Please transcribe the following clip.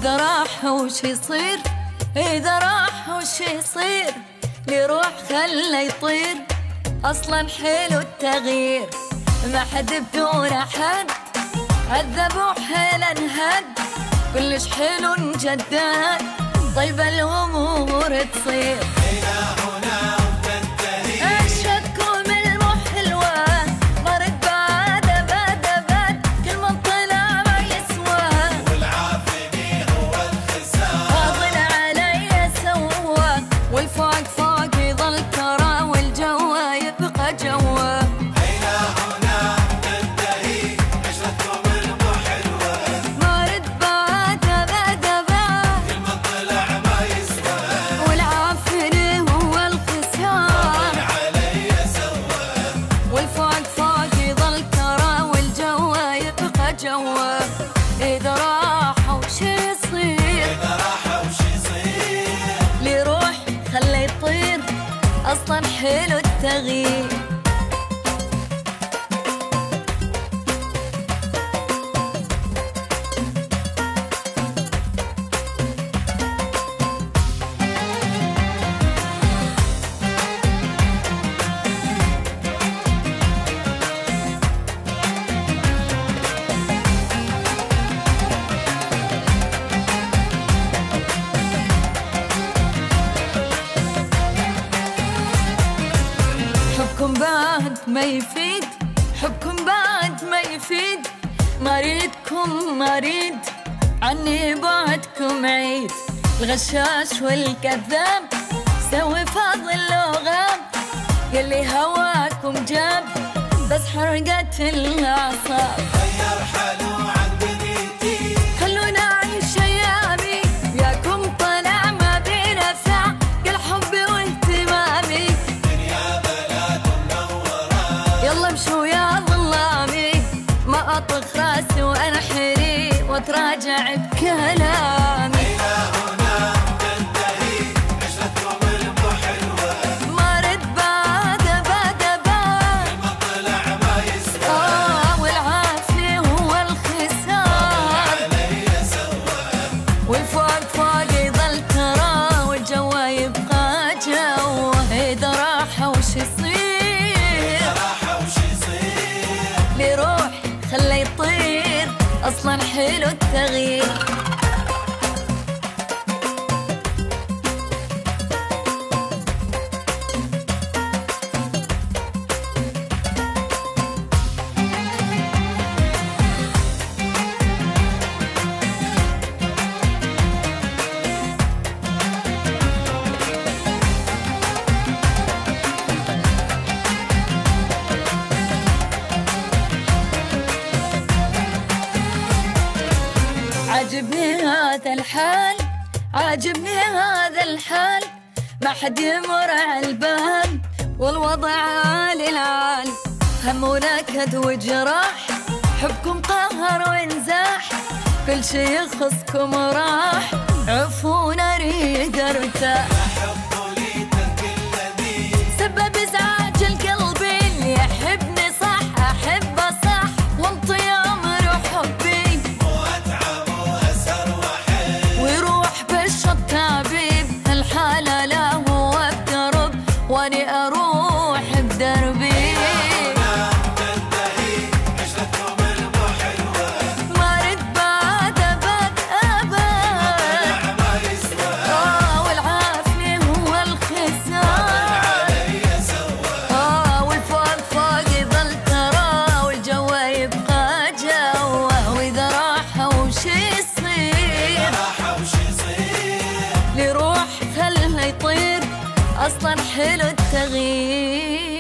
إذا راح وش يصير؟ إذا راح وش يصير؟ ليروح خله يطير، أصلا حلو التغيير، ما حد بدون أحد، عذب وحيل انهد، كلش حلو انجدد، طيب الأمور تصير إلى هنا وتنتهي. الشكوم المحلوة مرد بعد أبد أبد، كل من طلع ما يسوى، والعافني هو الخسار، فاضل علي سوى، والفوق فوق يظل ترى، والجو يبقى جوا. إلى هنا تنتهي عشرتكم المحلوة، مرد بعد أبد أبد، كل من طلع ما يسوى، والعافني هو الخسار، علي سوى، والفوق فوق يظل ترى، والجو يبقى جوا. إذا راح وش يصير؟ إذا راح وش يصير؟ ليروح خله يطير، أصلا حلو التغيير. حبكم بعد ما يفيد، حبكم بعد ما يفيد، مريدكم مريد، عني بعدكم عيد، الغشاش والكذاب سوي فاضل لغاب، يلي هواكم جاب بس حرقت الأعصاب. غير حاله عن دنيتي، خلونا أعيش أيامي، وياكم طلع ما بينا نفع، قل حبي واهتمامي، دنيا بلاد منورة، يلا امشوا يا ظلامي، ما أطخ راسي وأنحري وأتراجع بكلامي. إلى هنا تنتهي عشرتكم المحلوة، مرد بعد أبد أبد، كل من طلع ما يسوى، والعافية هو الخسار، علي سوى، والفوق فوق يظل ترى، والجو يبقى جوا. إذا راح وش يصير؟ راح وش يصير؟ ليروح خله يطير، أصلا حلو التغيير. عاجبني هذا الحال، عاجبني هذا الحال، ما حد يمر على البال، والوضع عالي العال، هم ونكد وجراح، حبكم قهر وانزاح، كل شي يخصكم راح، عفونا اريد ارتاح، حب لي ترك الذي سبب ازعاج القلب، اللي يحبني صح احبه صح، وانطي امر حبي، واتعب واسهر واحب، ويروح بالشط عبيب، الحالة لا هو بدرب، واني اروح بدربي. تنتهي عشرتكم المحلوة، مرد بعد أبد أبد، ما يسوى، والعافية هو الخسار، علي سوى، والفوق فوق يظل ترى، والجو يبقى جوا. وإذا راح وش يصير؟ راح وش يصير؟ ليروح خله يطير، أصلا حلو التغيير.